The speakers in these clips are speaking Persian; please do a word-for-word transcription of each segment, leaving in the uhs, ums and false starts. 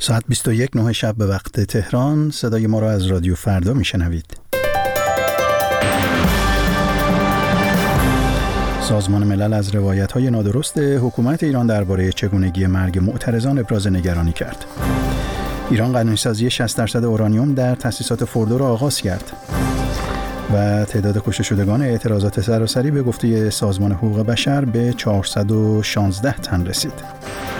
ساعت بیست و یک نه شب به وقت تهران. صدای ما را از رادیو فردا میشنوید. سازمان ملل از روایت‌های نادرست حکومت ایران درباره چگونگی مرگ معترضان ابراز نگرانی کرد. ایران قانونی‌سازی شصت درصد اورانیوم در تأسیسات فوردو را آغاز کرد. و تعداد کشته شدگان اعتراضات سراسری به گفته سازمان حقوق بشر به چهارصد و شانزده تن رسید.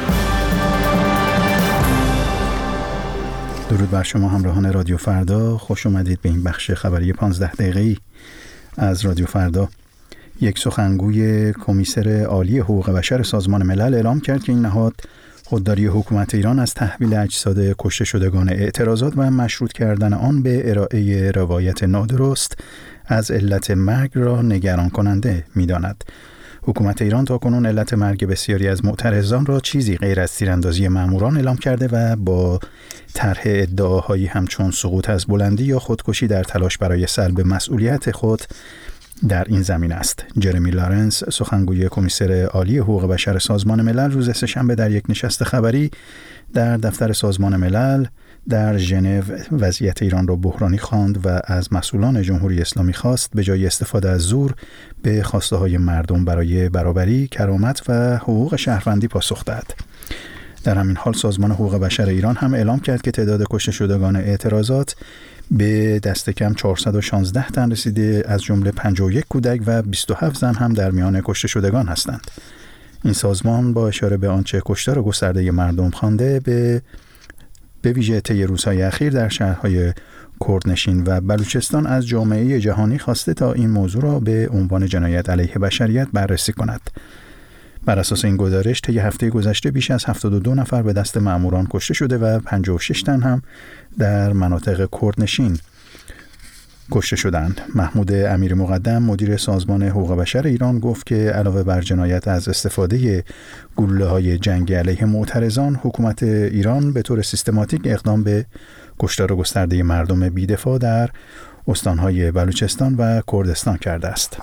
درود بر شما همراهان رادیو فردا، خوش اومدید به این بخش خبری پانزده دقیقه‌ای از رادیو فردا. یک سخنگوی کمیسر عالی حقوق بشر سازمان ملل اعلام کرد که این نهاد خودداری حکومت ایران از تحویل اجساد کشته شدگان اعتراضات و مشروط کردن آن به ارائه روایت نادرست از علت مرگ را نگران کننده می‌داند. حکومت ایران تاکنون علت مرگ بسیاری از معترضان را چیزی غیر از تیراندازی ماموران اعلام کرده و با طرح ادعاهایی همچون سقوط از بلندی یا خودکشی در تلاش برای سلب مسئولیت خود در این زمینه است. جرمی لارنس، سخنگوی کمیسر عالی حقوق بشر سازمان ملل، روز سه‌شنبه در یک نشست خبری در دفتر سازمان ملل در ژنو وضعیت ایران را بحرانی خواند و از مسئولان جمهوری اسلامی خواست به جای استفاده از زور به خواسته های مردم برای برابری، کرامت و حقوق شهروندی پاسخ دهد. در همین حال سازمان حقوق بشر ایران هم اعلام کرد که تعداد کشته شدگان اعتراضات به دست کم چهارصد و شانزده تن رسیده، از جمله پنجاه و یک کودک و بیست و هفت زن هم در میان کشته شدگان هستند. این سازمان با اشاره به آنچه کشتار گسترده مردم خوانده به به ویژه طی روزهای اخیر در شهرهای کردنشین و بلوچستان از جامعه جهانی خواسته تا این موضوع را به عنوان جنایت علیه بشریت بررسی کند. بر اساس این گزارش طی هفته گذشته بیش از هفتاد و دو نفر به دست ماموران کشته شده و پنجاه و شش تن هم در مناطق کردنشین کشته شدند. محمود امیر مقدم، مدیر سازمان حقوق بشر ایران، گفت که علاوه بر جنایت از استفاده گلوله‌های جنگی علیه معترضان، حکومت ایران به طور سیستماتیک اقدام به کشتار گسترده مردم بی‌دفاع در استان‌های بلوچستان و کردستان کرده است.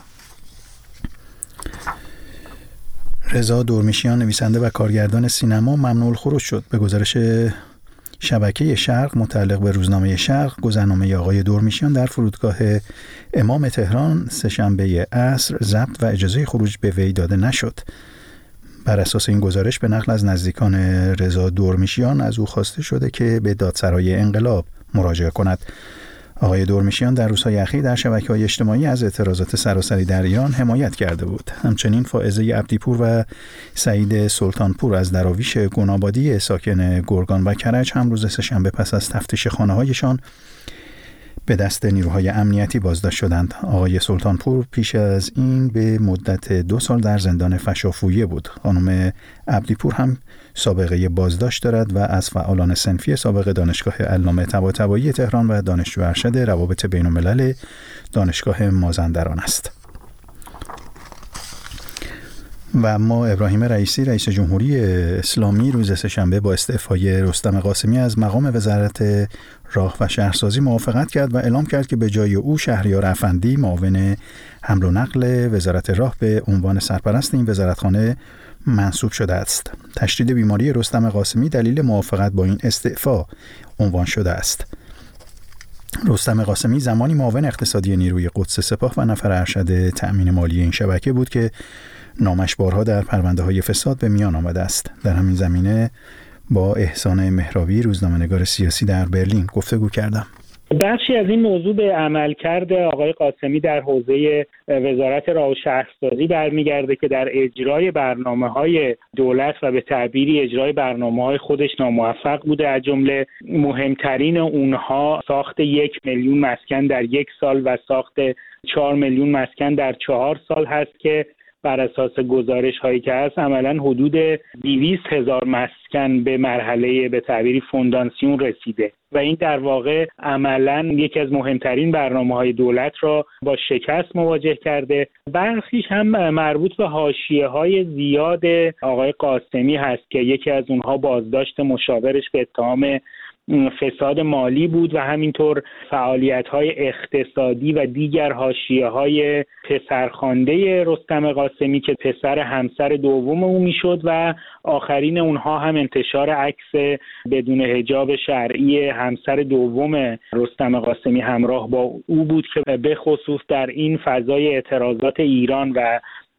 رضا دورمیشیان، نویسنده و کارگردان سینما، ممنوع الخروج شد. به گزارش شبکه شرق متعلق به روزنامه شرق، گذرنامه آقای دورمیشیان در فرودگاه امام تهران سه‌شنبه عصر ضبط و اجازه خروج به وی داده نشد. بر اساس این گزارش به نقل از نزدیکان رضا دورمیشیان از او خواسته شده که به دادسرای انقلاب مراجعه کند. آقای دورمیشیان در روزهای اخیر در شبکه‌های اجتماعی از اعتراضات سراسری در ایران حمایت کرده بود. همچنین فائزه عبدیپور و سعید سلطانپور از دراویش گنابادی ساکن گرگان و کرج هم روز سه‌شنبه پس از تفتیش خانه‌هایشان به دست نیروهای امنیتی بازداشت شدند. آقای سلطانپور پیش از این به مدت دو سال در زندان فشافویه بود. خانم عبدیپور هم سابقه بازداشت دارد و از فعالان صنفی سابق دانشگاه علامه طباطبایی تهران و دانشجو ارشد روابط بین الملل دانشگاه مازندران است. و اما ابراهیم رئیسی، رئیس جمهوری اسلامی، روز سه‌شنبه با استعفای رستم قاسمی از مقام وزارت راه و شهرسازی موافقت کرد و اعلام کرد که به جای او شهریار افندی، معاون حمل و نقل وزارت راه، به عنوان سرپرست این وزارتخانه منصوب شده است. تشدید بیماری رستم قاسمی دلیل موافقت با این استعفا عنوان شده است. رستم قاسمی زمانی معاون اقتصادی نیروی قدس سپاه و نفر ارشد تأمین مالی این شبکه بود که نامش بارها در پرونده‌های فساد به میان آمده است. در همین زمینه با احسان مهراوی، روزنامه‌نگار سیاسی در برلین، گفتگو کردم. بخشی از این موضوع به عملکرد آقای قاسمی در حوزه وزارت راه و شهرسازی برمیگرده که در اجرای برنامه‌های دولت و به تعبیری اجرای برنامه‌های خودش ناموفق بوده. از جمله مهمترین اونها ساخت یک میلیون مسکن در یک سال و ساخت چهار میلیون مسکن در چهار سال هست که بر اساس گزارش هایی که هست عملاً حدود دویست هزار مسکن به مرحله به تعبیری فونداسیون رسیده و این در واقع عملاً یکی از مهمترین برنامه‌های دولت را با شکست مواجه کرده. برخیش هم مربوط به حاشیه‌های زیاد آقای قاسمی هست که یکی از اونها بازداشت مشاورش به اتهام فساد مالی بود و همینطور فعالیت‌های اقتصادی و دیگر حاشیه‌های پسرخوانده رستم قاسمی که پسر همسر دوم او میشد و آخرین اونها هم انتشار عکس بدون حجاب شرعی همسر دوم رستم قاسمی همراه با او بود که به خصوص در این فضای اعتراضات ایران و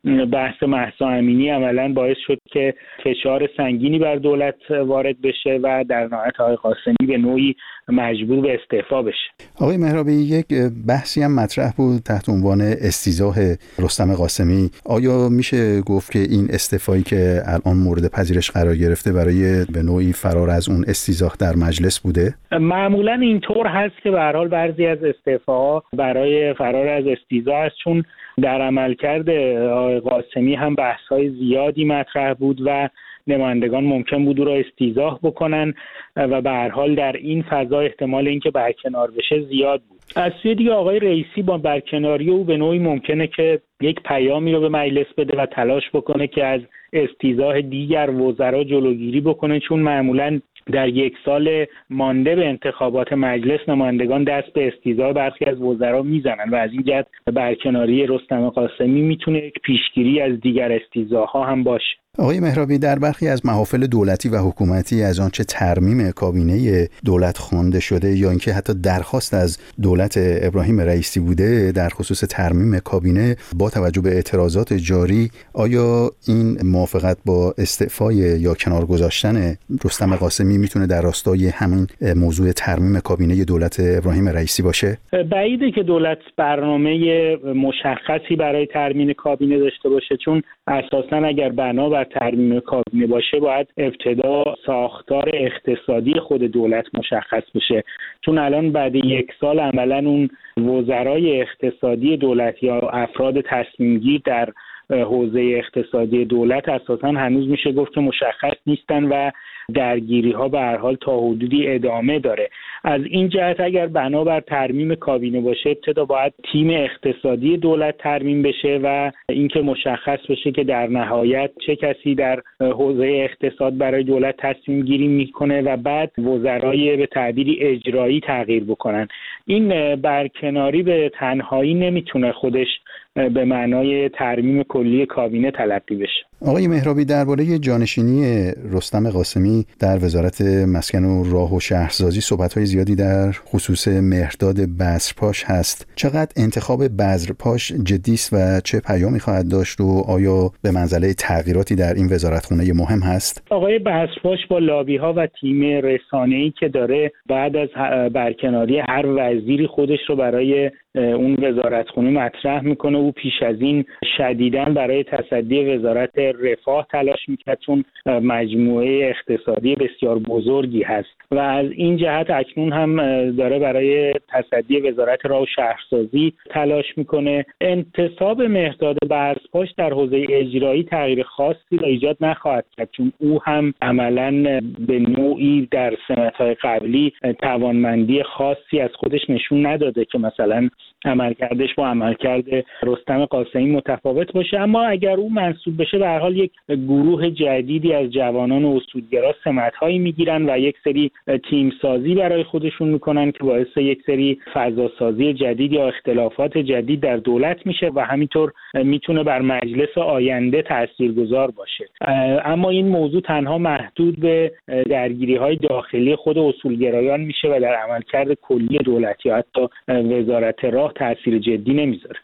بحث مهسا امینی عملاً باعث شد که فشار سنگینی بر دولت وارد بشه و در نهایت آقای قاسمی به نوعی مجبور به استعفا بشه. آقای مهرابی، یک بحثی هم مطرح بود تحت عنوان استیضاح رستم قاسمی. آیا میشه گفت که این استعفایی که الان مورد پذیرش قرار گرفته برای به نوعی فرار از اون استیضاح در مجلس بوده؟ معمولاً اینطور هست که به هر حال بعضی از استعفاها برای فرار از استیضاح است، چون در عملکرد آقای قاسمی هم بحث‌های زیادی مطرح بود و نمایندگان ممکن بود او را استیضاح بکنن و به هر حال در این فضا احتمال اینکه برکنار بشه زیاد بود. از سوی دیگه آقای رئیسی با برکناری او به نوعی ممکنه که یک پیامی رو به مجلس بده و تلاش بکنه که از استیضاح دیگر وزرا جلوگیری بکنه، چون معمولاً در یک سال مانده به انتخابات مجلس نمایندگان دست به استیضاح برخی از وزرا میزنن و از این جهت برکناری رستم قاسمی میتونه یک پیشگیری از دیگر استیضاح‌ها هم باشه. آقای مهرابی، در برخی از محافل دولتی و حکومتی از آنچه ترمیم کابینه دولت خوانده شده یا اینکه حتی درخواست از دولت ابراهیم رئیسی بوده در خصوص ترمیم کابینه، با توجه به اعتراضات جاری آیا این موافقت با استعفای یا کنار گذاشتن رستم قاسمی میتونه در راستای همین موضوع ترمیم کابینه دولت ابراهیم رئیسی باشه؟ بعیده که دولت برنامه مشخصی برای ترمیم کابینه داشته باشه، چون اساساً اگر بنا بر ترمیم کابینه باشه باید ابتدا ساختار اقتصادی خود دولت مشخص بشه، چون الان بعد یک سال عملاً اون وزرای اقتصادی دولت یا افراد تصمیمگیر در حوزه اقتصادی دولت اساساً هنوز میشه گفت که مشخص نیستن و درگیری ها به هر حال تا حدودی ادامه داره. از این جهت اگر بنابر ترمیم کابینه باشه ابتدا باید تیم اقتصادی دولت ترمیم بشه و اینکه مشخص بشه که در نهایت چه کسی در حوزه اقتصاد برای دولت تصمیم گیری میکنه و بعد وزرای به تعبیری اجرایی تغییر بکنن. این برکناری به تنهایی نمیتونه خودش به معنای ترمیم کلی کابینه تلقی بشه. آقای مهرابی، درباره جانشینی رستم قاسمی در وزارت مسکن و راه و شهرسازی صحبت‌های زیادی در خصوص مهرداد بذرپاش هست. چقدر انتخاب بذرپاش جدی است و چه پیامی خواهد داشت و آیا به منزله تغییراتی در این وزارتخانه مهم هست؟ آقای بذرپاش با لابی‌ها و تیم رسانه‌ای که داره بعد از برکناری هر وزیری خودش رو برای اون وزارتخانه مطرح میکنه. او پیش از این شدیداً برای تصدی وزارت رفاه تلاش میکرد، چون مجموعه اقتصادی بسیار بزرگی هست و از این جهت اکنون هم داره برای تصدی وزارت راه و شهرسازی تلاش میکنه. انتصاب مهرداد بذرپاش در حوزه اجرایی تغییر خاصی را ایجاد نخواهد کرد، چون او هم عملاً به نوعی در سمت‌های قبلی توانمندی خاصی از خودش نشون نداده که مثلا عملکردش با عملکرد رستم قاسمی متفاوت باشه. اما اگر او منصوب بشه به هر حال یک گروه جدیدی از جوانان اصولگرا سمت‌هایی میگیرن و یک سری تیم سازی برای خودشون میکنن که باعث یک سری فضاسازی جدید یا اختلافات جدید در دولت میشه و همینطور میتونه بر مجلس آینده تاثیرگذار باشه. اما این موضوع تنها محدود به درگیری‌های داخلی خود اصولگرایان میشه و در عملکرد کلی دولت یا حتی وزارت راه تأثیر جدی نمیذاره.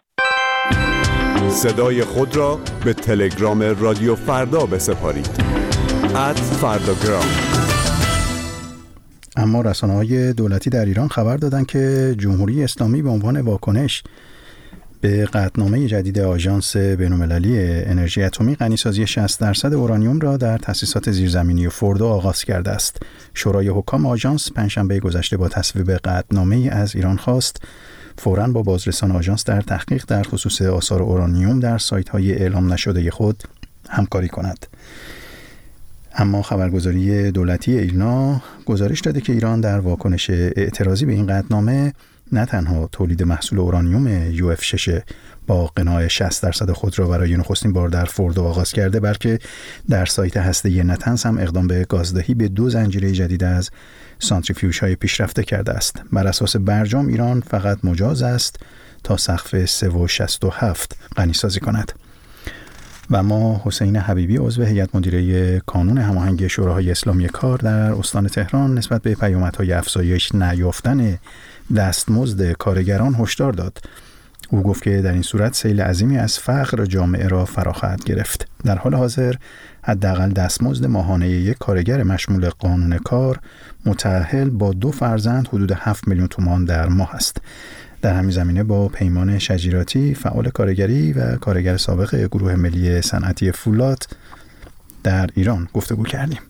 صدای خود را به تلگرام رادیو فردا بسپارید. ات فرداگرام. اما رسانه‌های دولتی در ایران خبر دادند که جمهوری اسلامی به عنوان واکنش به قطعنامه جدید آژانس بین‌المللی انرژی اتمی غنیسازی شصت درصد اورانیوم را در تأسیسات زیرزمینی فوردو آغاز کرده است. شورای حکام آژانس پنجشنبه گذشته با تصویب قطعنامه‌ای از ایران خواست فوراً با بازرسان آژانس در تحقیق در خصوص آثار اورانیوم در سایت‌های اعلام نشده خود همکاری کند. اما خبرگزاری دولتی ایلنا گزارش داده که ایران در واکنش اعتراضی به این قطعنامه نه تنها تولید محصول اورانیوم یو اف شش با قناع شصت درصد خود را برای نخستین بار در فوردو آغاز کرده، بلکه در سایت هسته‌ای نتنز هم اقدام به گازدهی به دو زنجیره جدید از سانتریفیوژهای پیشرفته کرده است. بر اساس برجام ایران فقط مجاز است تا سقف سه و شصت و هفت غنیسازی کند. و ما حسین حبیبی عضو هیئت مدیره کانون هماهنگ شوراهای اسلامی کار در استان تهران نسبت به پیامدهای افزایش نیافتن دستمزد کارگران هشدار داد. او گفت که در این صورت سیل عظیمی از فقر جامعه را فرا خواهد گرفت. در حال حاضر حداقل دستمزد ماهانه یک کارگر مشمول قانون کار متأهل با دو فرزند حدود هفت میلیون تومان در ماه است. در همین زمینه با پیمان شجیراتی، فعال کارگری و کارگر سابق گروه ملی صنعتی فولاد در ایران گفتگو کردیم.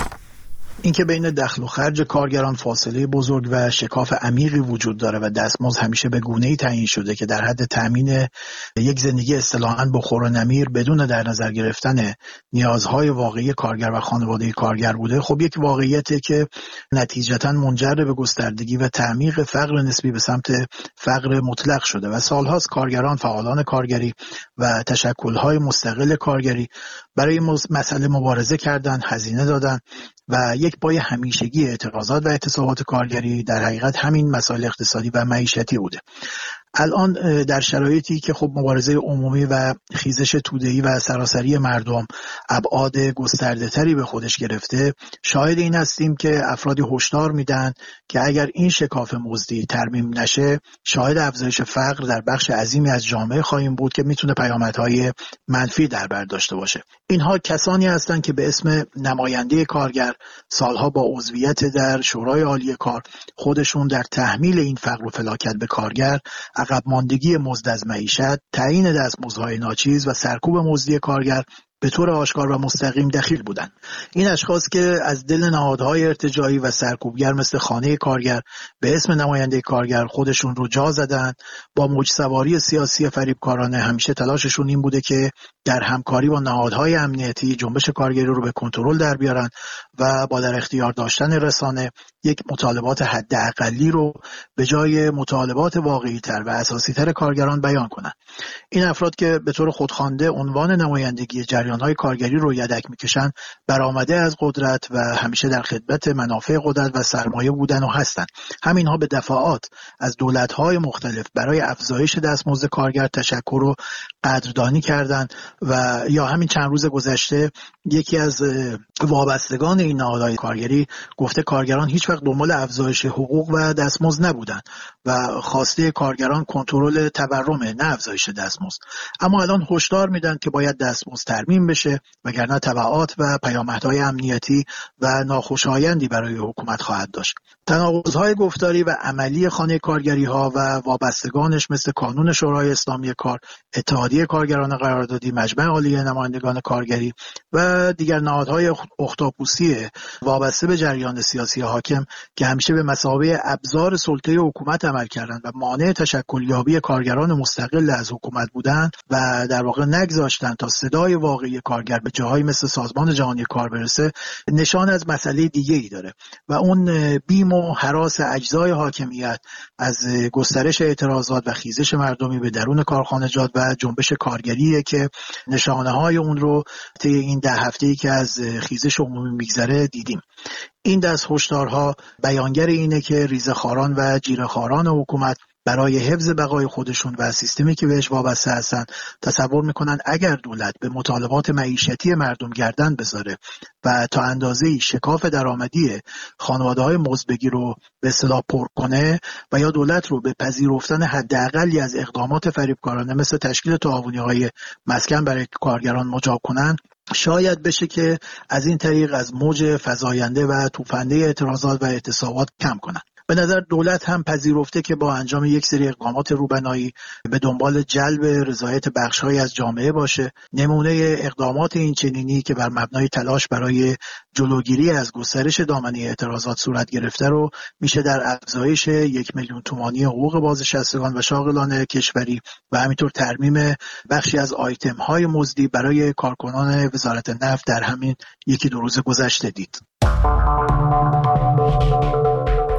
اینکه بین دخل و خرج کارگران فاصله بزرگ و شکاف عمیقی وجود داره و دستمزد همیشه به گونه‌ای تعیین شده که در حد تامین یک زندگی اصطلاحاً بخور و نمیر بدون در نظر گرفتن نیازهای واقعی کارگر و خانواده کارگر بوده، خب یک واقعیتی که نتیجتاً منجر به گستردگی و تعمیق فقر نسبی به سمت فقر مطلق شده و سالهاست کارگران، فعالان کارگری و تشکل‌های مستقل کارگری برای مسئله مبارزه کردند، هزینه دادند و یک پای همیشگی اعتراضات و اعتصابات کارگری در حقیقت همین مسائل اقتصادی و معیشتی بوده. الان در شرایطی که خب مبارزه عمومی و خیزش توده‌ای و سراسری مردم ابعاد گسترده‌تری به خودش گرفته، شاهد این هستیم که افرادی هشدار میدن که اگر این شکاف مزدی ترمیم نشه، شاهد افزایش فقر در بخش عظیمی از جامعه خواهیم بود که میتونه پیامدهای منفی در بر داشته باشه. اینها کسانی هستند که به اسم نماینده کارگر سالها با عضویت در شورای عالی کار خودشون در تحمیل این فقر و فلاکت به کارگر، عقب ماندگی مزد از معیشت، تعیین دستمزدهای ناچیز و سرکوب مزدی کارگر به طور آشکار و مستقیم دخیل بودند. این اشخاص که از دل نهادهای ارتجاعی و سرکوبگر مثل خانه کارگر به اسم نماینده کارگر خودشون رو جا زدند، با موج سواری سیاسی فریبکارانه همیشه تلاششون این بوده که در همکاری با نهادهای امنیتی جنبش کارگری رو به کنترل در بیارن و با در اختیار داشتن رسانه یک مطالبات حداقلی رو به جای مطالبات واقعی تر و اساسی تر کارگران بیان کنند. این افراد که به طور خودخوانده عنوان نمایندگی جریان‌های کارگری رو یدک میکشن، برآمده از قدرت و همیشه در خدمت منافع قدرت و سرمایه بودن و هستند. همینها به دفعات از دولت‌های مختلف برای افزایش دستمزد کارگر تشکر و قدردانی کردند و یا همین چند روز گذشته یکی از وابستگان این نهادهای کارگری گفته کارگران هیچ وقت دنبال افزایش حقوق و دستمزد نبودند و خواسته کارگران کنترل تورمه، نه افزایش دستمزد. اما الان هشدار میدن که باید دستمزد ترمیم بشه وگرنه تبعات و پیامدهای امنیتی و ناخوشایندی برای حکومت خواهد داشت. تناقض‌های گفتاری و عملی خانه کارگری‌ها و وابستگانش مثل کانون شورای اسلامی کار، اتحادیه کارگران قراردادی، مجمع عالی نمایندگان کارگری و دیگر نهادهای اختاپوسی وابسته به جریان سیاسی حاکم که همیشه به مثابه ابزار سلطه حکومت عمل کردند و مانع تشکلیابی کارگران مستقل از حکومت بودند و در واقع نگذاشتند تا صدای واقعی کارگر به جاهایی مثل سازمان جهانی کار برسه، نشان از مسئله دیگه‌ای داره و اون بیم و هراس اجزای حاکمیت از گسترش اعتراضات و خیزش مردمی به درون کارخانجات و جنبش کارگریه که نشانه‌های اون رو طی این ده هفته‌ای که از خیزش عمومی میگذره دیدیم. این دست هشدارها بیانگر اینه که ریزه‌خواران و جیره‌خواران حکومت برای حفظ بقای خودشون و سیستمی که بهش وابسته هستن تصور میکنن اگر دولت به مطالبات معیشتی مردم گردن بذاره و تا اندازه‌ای شکاف درآمدی خانواده‌های مزدبگی رو به اصطلاح پر کنه و یا دولت رو به پذیرفتن حداقلی از اقدامات فریبکارانه مثل تشکیل تعاونی‌های مسکن برای کارگران مجاب کنن، شاید بشه که از این طریق از موج فزاینده و توفنده اعتراضات و اعتصابات کم کنن. به نظر دولت هم پذیرفته که با انجام یک سری اقدامات روبنایی به دنبال جلب رضایت بخش‌هایی از جامعه باشه. نمونه اقدامات این چنینی که بر مبنای تلاش برای جلوگیری از گسترش دامنه اعتراضات صورت گرفته رو میشه در افزایش یک میلیون تومانی حقوق بازنشستگان و شاغلان کشوری و همینطور ترمیم بخشی از آیتم‌های مزدی برای کارکنان وزارت نفت در همین یکی دو روز گذشته دید.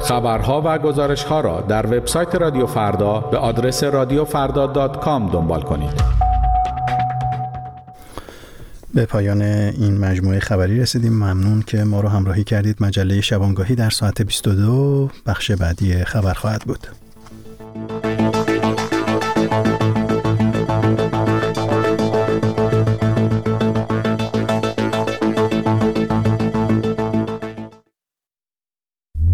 خبرها و گزارش‌ها را در وبسایت رادیو فردا به آدرس رادیو فردا دات کام دنبال کنید. به پایان این مجموعه خبری رسیدیم. ممنون که ما رو همراهی کردید. مجله شبانگاهی در ساعت بیست و دو بخش بعدی خبر خواهد بود.